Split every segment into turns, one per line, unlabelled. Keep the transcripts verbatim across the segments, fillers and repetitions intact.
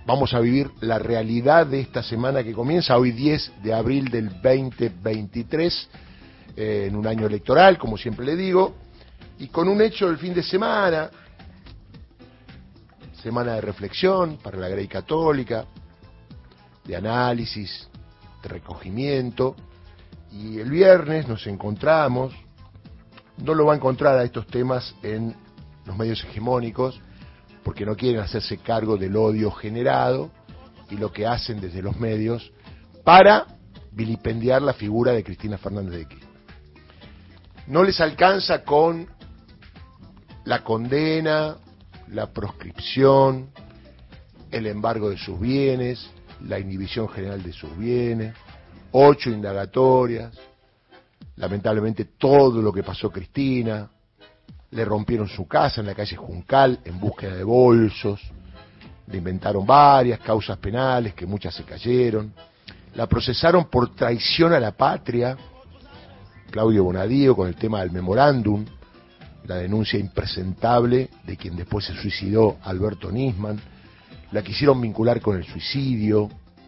vamos a vivir la realidad de esta semana que comienza, hoy diez de abril del veinte veintitrés, eh, en un año electoral, como siempre le digo, y con un hecho del fin de semana, semana de reflexión para la Grey Católica, de análisis, de recogimiento, y el viernes nos encontramos, no lo va a encontrar a estos temas en los medios hegemónicos, porque no quieren hacerse cargo del odio generado y lo que hacen desde los medios para vilipendiar la figura de Cristina Fernández de Kirchner. No les alcanza con la condena, la proscripción, el embargo de sus bienes, la inhibición general de sus bienes, ocho indagatorias, lamentablemente todo lo que pasó Cristina, le rompieron su casa en la calle Juncal en búsqueda de bolsos, le inventaron varias causas penales que muchas se cayeron, la procesaron por traición a la patria, Claudio Bonadío con el tema del memorándum, la denuncia impresentable de quien después se suicidó, Alberto Nisman, la quisieron vincular con el suicidio,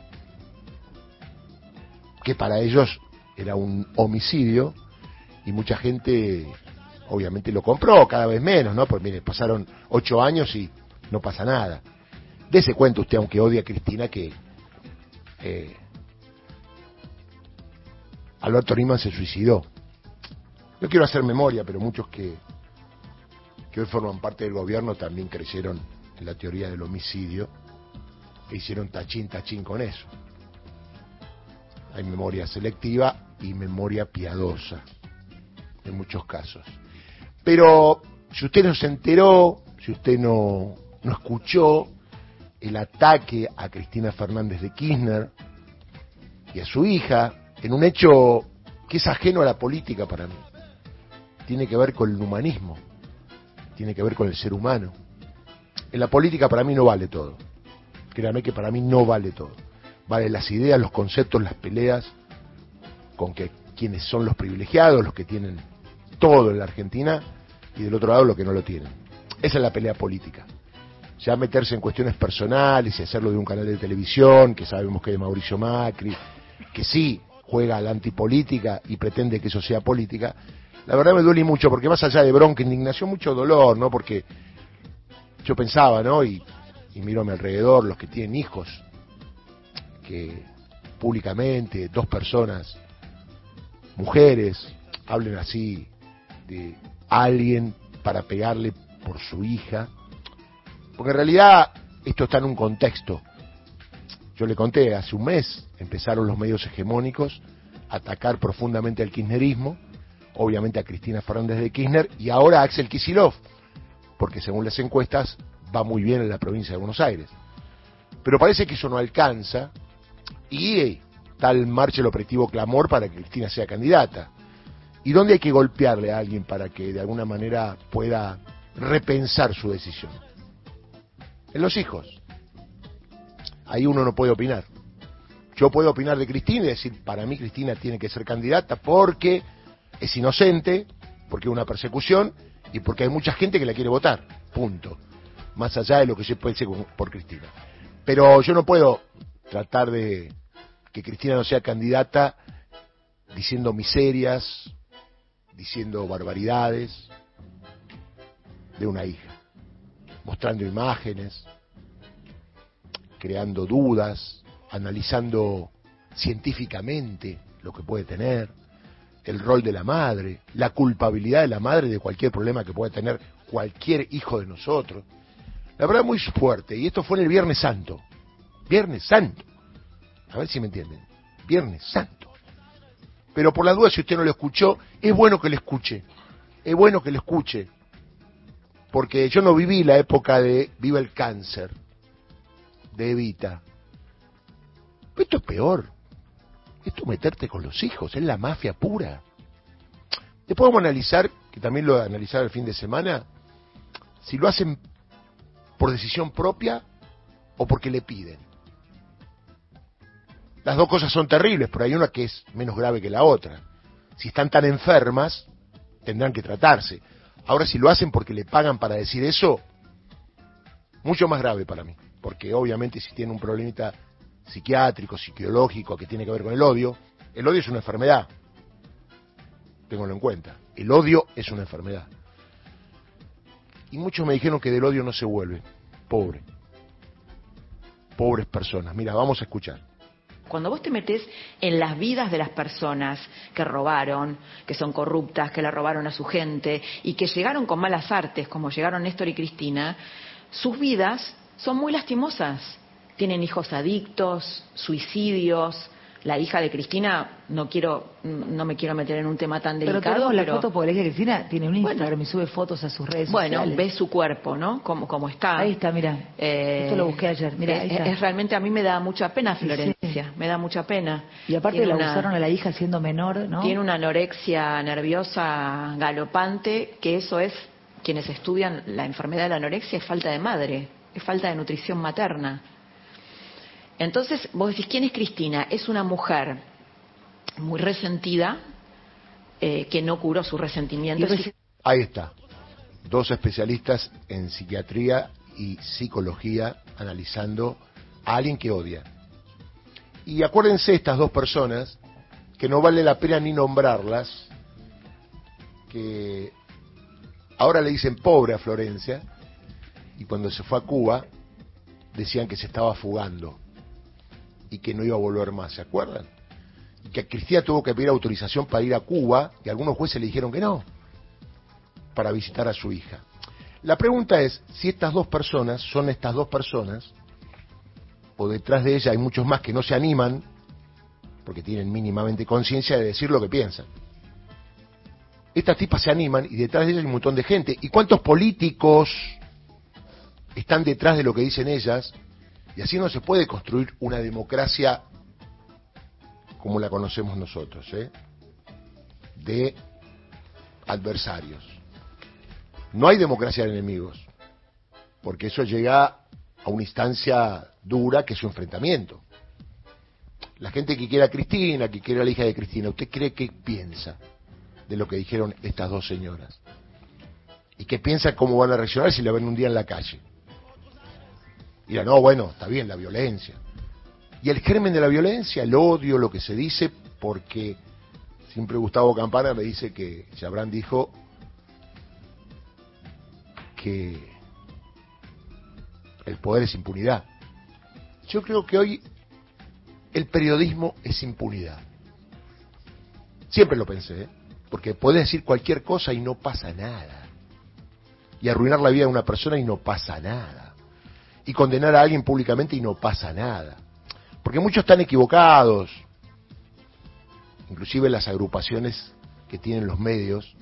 que para ellos era un homicidio, y mucha gente obviamente lo compró, cada vez menos, ¿no? Pues mire, pasaron ocho años y no pasa nada. Dese cuenta usted, aunque odia a Cristina, que eh, Alberto Nisman se suicidó. No quiero hacer memoria, pero muchos que, que hoy forman parte del gobierno también creyeron en la teoría del homicidio e hicieron tachín, tachín con eso. Hay memoria selectiva y memoria piadosa, en muchos casos. Pero si usted no se enteró, si usted no, no escuchó el ataque a Cristina Fernández de Kirchner y a su hija, en un hecho que es ajeno a la política para mí, tiene que ver con el humanismo, tiene que ver con el ser humano. En la política para mí no vale todo, créame que para mí no vale todo. Vale las ideas, los conceptos, las peleas con que quienes son los privilegiados, los que tienen todo en la Argentina, y del otro lado los que no lo tienen. Esa es la pelea política. Ya meterse en cuestiones personales y hacerlo de un canal de televisión, que sabemos que es de Mauricio Macri, que sí juega a la antipolítica y pretende que eso sea política, la verdad me duele mucho, porque más allá de bronca, indignación, mucho dolor, ¿no? Porque yo pensaba, ¿no? Y, y miro a mi alrededor, los que tienen hijos, que públicamente dos personas, mujeres, hablen así de alguien para pegarle por su hija, porque en realidad esto está en un contexto. Yo le conté, hace un mes empezaron los medios hegemónicos a atacar profundamente al kirchnerismo, obviamente a Cristina Fernández de Kirchner y ahora a Axel Kicillof, porque según las encuestas va muy bien en la provincia de Buenos Aires. Pero parece que eso no alcanza y tal marcha el operativo clamor para que Cristina sea candidata. ¿Y dónde hay que golpearle a alguien para que de alguna manera pueda repensar su decisión? En los hijos. Ahí uno no puede opinar. Yo puedo opinar de Cristina y decir, para mí Cristina tiene que ser candidata porque es inocente, porque es una persecución y porque hay mucha gente que la quiere votar. Punto. Más allá de lo que se puede decir por Cristina. Pero yo no puedo tratar de que Cristina no sea candidata diciendo miserias, diciendo barbaridades de una hija, mostrando imágenes, creando dudas, analizando científicamente lo que puede tener, el rol de la madre, la culpabilidad de la madre de cualquier problema que pueda tener cualquier hijo de nosotros. La verdad muy fuerte, y esto fue en el Viernes Santo. Viernes Santo. A ver si me entienden. Viernes Santo. Pero por la duda, si usted no lo escuchó, es bueno que lo escuche. Es bueno que lo escuche. Porque yo no viví la época de Viva el Cáncer, de Evita. Pero esto es peor. Esto es meterte con los hijos, es la mafia pura. Después vamos a analizar, que también lo analizaba el fin de semana, si lo hacen por decisión propia o porque le piden. Las dos cosas son terribles, pero hay una que es menos grave que la otra. Si están tan enfermas, tendrán que tratarse. Ahora, si lo hacen porque le pagan para decir eso, mucho más grave para mí. Porque que obviamente si tiene un problemita psiquiátrico, psicológico, que tiene que ver con el odio, el odio es una enfermedad, ténganlo en cuenta, el odio es una enfermedad. Y muchos me dijeron que del odio no se vuelve, pobre, pobres personas. Mira, vamos a escuchar.
Cuando vos te metés en las vidas de las personas que robaron, que son corruptas, que le robaron a su gente y que llegaron con malas artes, como llegaron Néstor y Cristina, sus vidas son muy lastimosas. Tienen hijos adictos, suicidios. La hija de Cristina, no quiero, no me quiero meter en un tema tan delicado,
pero tenemos la
pero...
foto porque la hija de Cristina tiene un Instagram
bueno,
y sube fotos a sus redes
bueno,
sociales.
Bueno, ve su cuerpo, ¿no? Como, como está.
Ahí está, mira. Eh, Esto lo busqué ayer. Mira,
es,
ahí está.
Es realmente, a mí me da mucha pena Florencia, sí. me da mucha pena.
Y aparte
tiene
la
una,
abusaron a la hija siendo menor, ¿no?
Tiene una anorexia nerviosa galopante, que eso es, quienes estudian la enfermedad de la anorexia, es falta de madre, es falta de nutrición materna. Entonces, vos decís, ¿quién es Cristina? Es una mujer muy resentida, eh, que no curó su resentimiento.
Ahí está, dos especialistas en psiquiatría y psicología analizando a alguien que odia. Y acuérdense estas dos personas, que no vale la pena ni nombrarlas, que ahora le dicen pobre a Florencia, y cuando se fue a Cuba decían que se estaba fugando y que no iba a volver más, ¿se acuerdan? Que Cristina tuvo que pedir autorización para ir a Cuba y algunos jueces le dijeron que no, para visitar a su hija. La pregunta es si estas dos personas son estas dos personas, o detrás de ella hay muchos más que no se animan, porque tienen mínimamente conciencia de decir lo que piensan. Estas tipas se animan y detrás de ellas hay un montón de gente. ¿Y cuántos políticos están detrás de lo que dicen ellas? Y así no se puede construir una democracia como la conocemos nosotros, ¿eh? De adversarios. No hay democracia de enemigos, porque eso llega a una instancia dura que es su enfrentamiento. La gente que quiere a Cristina, que quiere a la hija de Cristina, ¿usted cree que piensa de lo que dijeron estas dos señoras? ¿Y qué piensa cómo van a reaccionar si la ven un día en la calle? Y dirán, no, bueno, está bien, la violencia. Y el germen de la violencia, el odio, lo que se dice, porque siempre Gustavo Campana me dice que Chabrán dijo que el poder es impunidad. Yo creo que hoy el periodismo es impunidad. Siempre lo pensé, ¿eh? Porque podés decir cualquier cosa y no pasa nada. Y arruinar la vida de una persona y no pasa nada. Y condenar a alguien públicamente y no pasa nada. Porque muchos están equivocados, inclusive las agrupaciones que tienen los medios,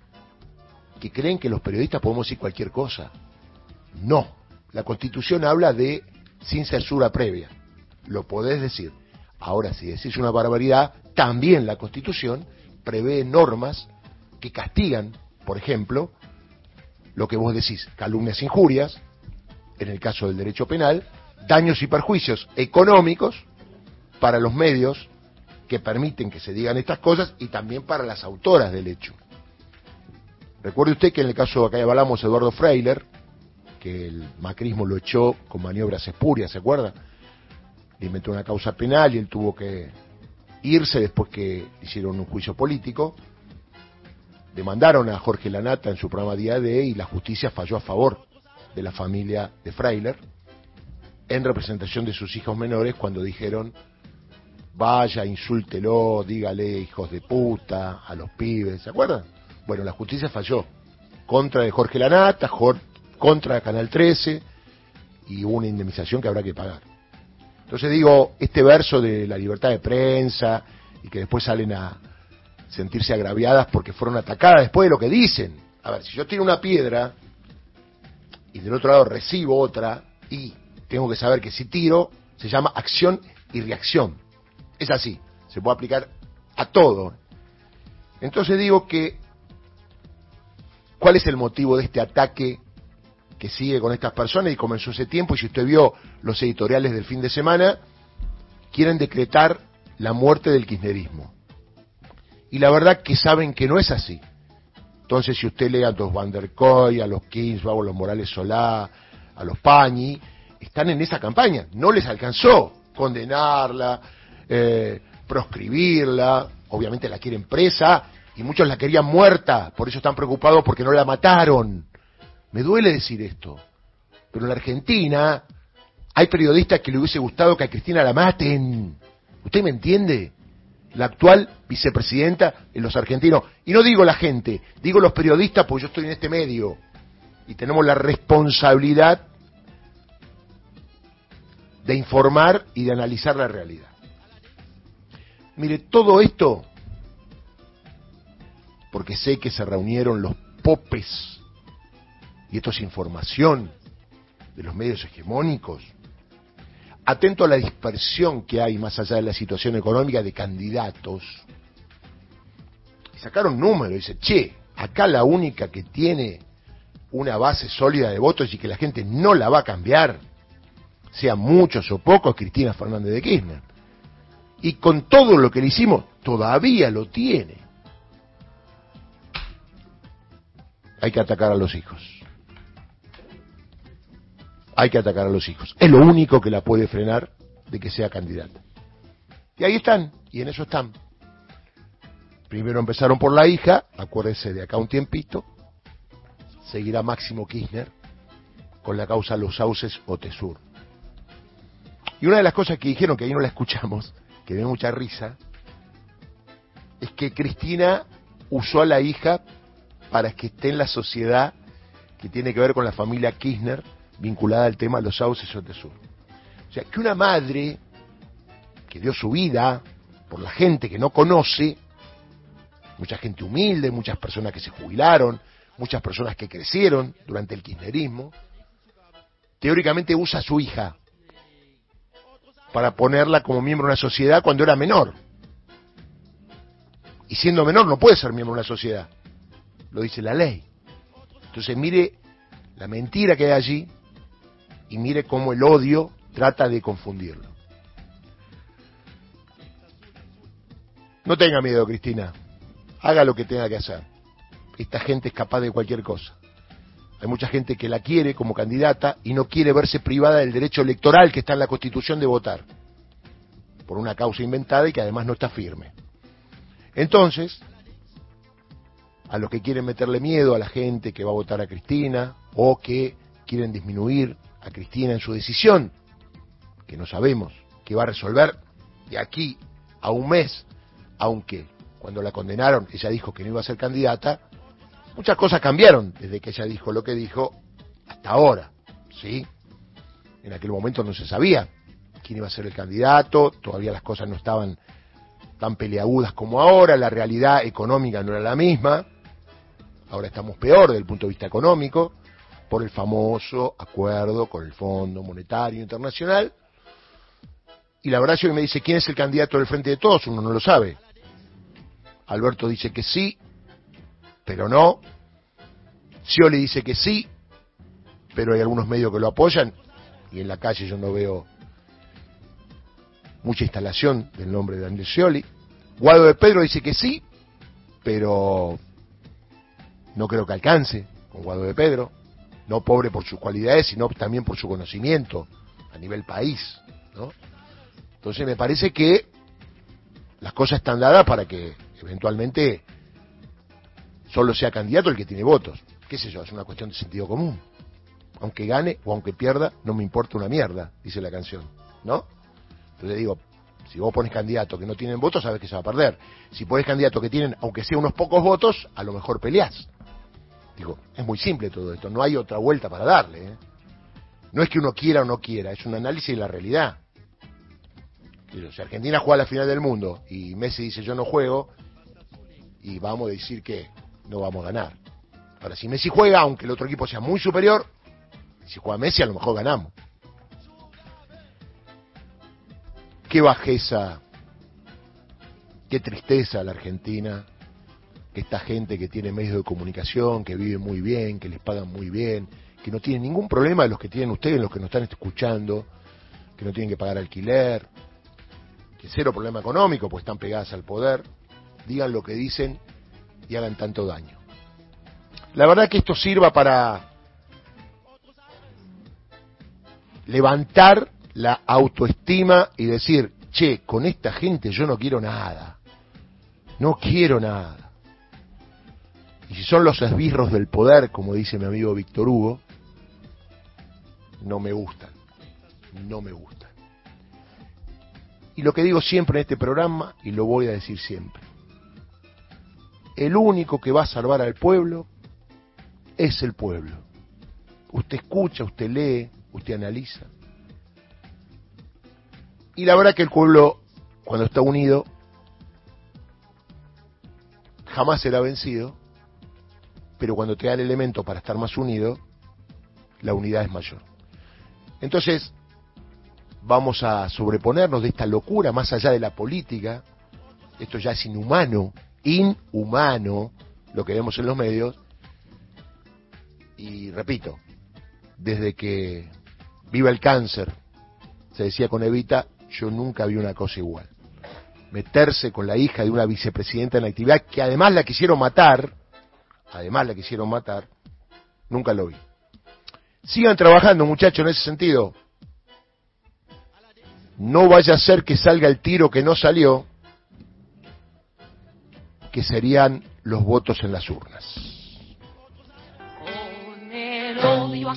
que creen que los periodistas podemos decir cualquier cosa. No, la Constitución habla de sin censura previa, lo podés decir. Ahora, si decís una barbaridad, también la Constitución prevé normas que castigan, por ejemplo, lo que vos decís, calumnias, injurias, en el caso del derecho penal, daños y perjuicios económicos para los medios que permiten que se digan estas cosas y también para las autoras del hecho. Recuerde usted que en el caso acá hablamos de Eduardo Freiler, que el macrismo lo echó con maniobras espurias, ¿se acuerda? Le inventó una causa penal y él tuvo que irse después que hicieron un juicio político. Demandaron a Jorge Lanata en su programa Día D y la justicia falló a favor de la familia de Freiler en representación de sus hijos menores cuando dijeron vaya, insúltelo, dígale hijos de puta a los pibes, ¿se acuerdan? Bueno, la justicia falló contra de Jorge Lanata, contra Canal trece y hubo una indemnización que habrá que pagar. Entonces digo, este verso de la libertad de prensa y que después salen a sentirse agraviadas porque fueron atacadas después de lo que dicen. A ver, si yo tiro una piedra y del otro lado recibo otra y tengo que saber que si tiro se llama acción y reacción. Es así, se puede aplicar a todo. Entonces digo que, ¿cuál es el motivo de este ataque que sigue con estas personas? Y comenzó ese tiempo, y si usted vio los editoriales del fin de semana, quieren decretar la muerte del kirchnerismo. Y la verdad que saben que no es así. Entonces, si usted lee a los Van der Koy, a los Kinsbau, a los Morales Solá, a los Pañi, están en esa campaña. No les alcanzó condenarla, eh, proscribirla, obviamente la quieren presa, y muchos la querían muerta, por eso están preocupados porque no la mataron. Me duele decir esto, pero en la Argentina hay periodistas que le hubiese gustado que a Cristina la maten. ¿Usted me entiende? La actual vicepresidenta en los argentinos, y no digo la gente, digo los periodistas, porque yo estoy en este medio, y tenemos la responsabilidad de informar y de analizar la realidad. Mire, todo esto, porque sé que se reunieron los popes, y esto es información de los medios hegemónicos, atento a la dispersión que hay más allá de la situación económica de candidatos, y sacaron números, y dice, che, acá la única que tiene una base sólida de votos y que la gente no la va a cambiar, sean muchos o pocos, Cristina Fernández de Kirchner. Y con todo lo que le hicimos, todavía lo tiene. Hay que atacar a los hijos. Hay que atacar a los hijos. Es lo único que la puede frenar de que sea candidata. Y ahí están, y en eso están. Primero empezaron por la hija, acuérdese de acá un tiempito, seguirá Máximo Kirchner con la causa Los Sauces o Tesur. Y una de las cosas que dijeron, que ahí no la escuchamos, que dio mucha risa, es que Cristina usó a la hija para que esté en la sociedad que tiene que ver con la familia Kirchner, vinculada al tema Los Sauces o Tesur. O sea, que una madre que dio su vida por la gente que no conoce, mucha gente humilde, muchas personas que se jubilaron, muchas personas que crecieron durante el kirchnerismo, teóricamente usa a su hija para ponerla como miembro de una sociedad cuando era menor. Y siendo menor no puede ser miembro de una sociedad, lo dice la ley. Entonces mire la mentira que hay allí y mire cómo el odio trata de confundirlo. No tenga miedo, Cristina, haga lo que tenga que hacer. Esta gente es capaz de cualquier cosa. Hay mucha gente que la quiere como candidata y no quiere verse privada del derecho electoral que está en la Constitución de votar, por una causa inventada y que además no está firme. Entonces, a los que quieren meterle miedo a la gente que va a votar a Cristina, o que quieren disminuir a Cristina en su decisión, que no sabemos qué va a resolver de aquí a un mes, aunque cuando la condenaron ella dijo que no iba a ser candidata, muchas cosas cambiaron desde que ella dijo lo que dijo hasta ahora, ¿sí? En aquel momento no se sabía quién iba a ser el candidato, todavía las cosas no estaban tan peleagudas como ahora, la realidad económica no era la misma, ahora estamos peor desde el punto de vista económico, por el famoso acuerdo con el Fondo Monetario Internacional, y la verdad si hoy me dice quién es el candidato del Frente de Todos, uno no lo sabe. Alberto dice que sí, pero no. Scioli dice que sí, pero hay algunos medios que lo apoyan, y en la calle yo no veo mucha instalación del nombre de Daniel Scioli. Guado de Pedro dice que sí, pero no creo que alcance con Guado de Pedro, no pobre por sus cualidades, sino también por su conocimiento a nivel país, ¿no? Entonces me parece que las cosas están dadas para que eventualmente solo sea candidato el que tiene votos. ¿Qué sé yo? Es una cuestión de sentido común. Aunque gane o aunque pierda, no me importa una mierda, dice la canción, ¿no? Entonces digo, si vos pones candidatos que no tienen votos, sabes que se va a perder. Si pones candidatos que tienen, aunque sea unos pocos votos, a lo mejor peleás. Digo, es muy simple todo esto, no hay otra vuelta para darle, ¿eh? No es que uno quiera o no quiera, es un análisis de la realidad. Digo, si Argentina juega a la final del mundo y Messi dice yo no juego, y vamos a decir que no vamos a ganar. Ahora, si Messi juega, aunque el otro equipo sea muy superior, si juega Messi a lo mejor ganamos. Qué bajeza, qué tristeza la Argentina, que esta gente que tiene medios de comunicación, que vive muy bien, que les pagan muy bien, que no tienen ningún problema de los que tienen ustedes, los que nos están escuchando, que no tienen que pagar alquiler, que cero problema económico, pues están pegadas al poder, digan lo que dicen y hagan tanto daño. La verdad que esto sirva para levantar la autoestima y decir, che, con esta gente yo no quiero nada, no quiero nada. Y si son los esbirros del poder, como dice mi amigo Víctor Hugo, no me gustan, no me gustan. Y lo que digo siempre en este programa, y lo voy a decir siempre, el único que va a salvar al pueblo es el pueblo. Usted escucha, usted lee, usted analiza. Y la verdad que el pueblo, cuando está unido, jamás será vencido, pero cuando te da el elemento para estar más unido, la unidad es mayor. Entonces, vamos a sobreponernos de esta locura, más allá de la política. Esto ya es inhumano, inhumano, lo que vemos en los medios. Y repito, desde que viva el cáncer, se decía con Evita, yo nunca vi una cosa igual. Meterse con la hija de una vicepresidenta en actividad, que además la quisieron matar, además la quisieron matar, nunca lo vi. Sigan trabajando, muchachos, en ese sentido. No vaya a ser que salga el tiro que no salió, que serían los votos en las urnas.